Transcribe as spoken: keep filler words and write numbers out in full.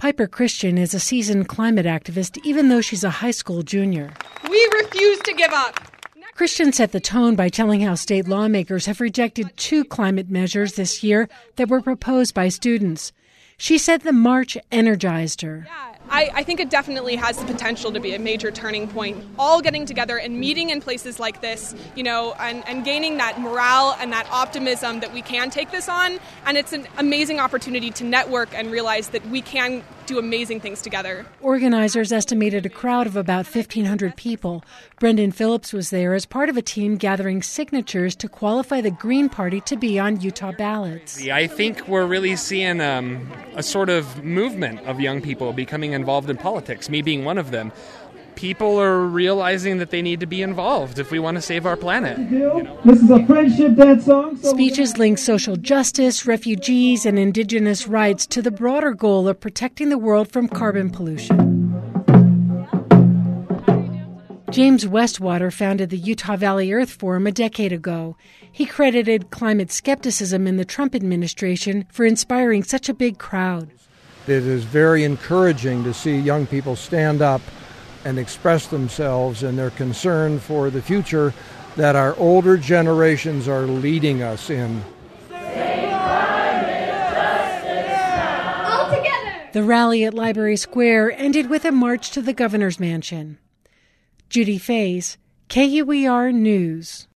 Piper Christian is a seasoned climate activist, even though she's a high school junior. We refuse to give up. Christian set the tone by telling how state lawmakers have rejected two climate measures this year that were proposed by students. She said the march energized her. Yeah, I, I think it definitely has the potential to be a major turning point. All getting together and meeting in places like this, you know, and, and gaining that morale and that optimism that we can take this on. And it's an amazing opportunity to network and realize that we can do amazing things together. Organizers estimated a crowd of about fifteen hundred people. Brendan Phillips was there as part of a team gathering signatures to qualify the Green Party to be on Utah ballots. I think we're really seeing um, a sort of movement of young people becoming involved in politics, me being one of them. People are realizing that they need to be involved if we want to save our planet. You know? This is a friendship dance song. So Speeches link social justice, refugees, and indigenous rights to the broader goal of protecting the world from carbon pollution. James Westwater founded the Utah Valley Earth Forum a decade ago. He credited climate skepticism in the Trump administration for inspiring such a big crowd. It is very encouraging to see young people stand up and express themselves and their concern for the future that our older generations are leading us in. All together! The rally at Library Square ended with a march to the governor's mansion. Judy Faze, K U E R News.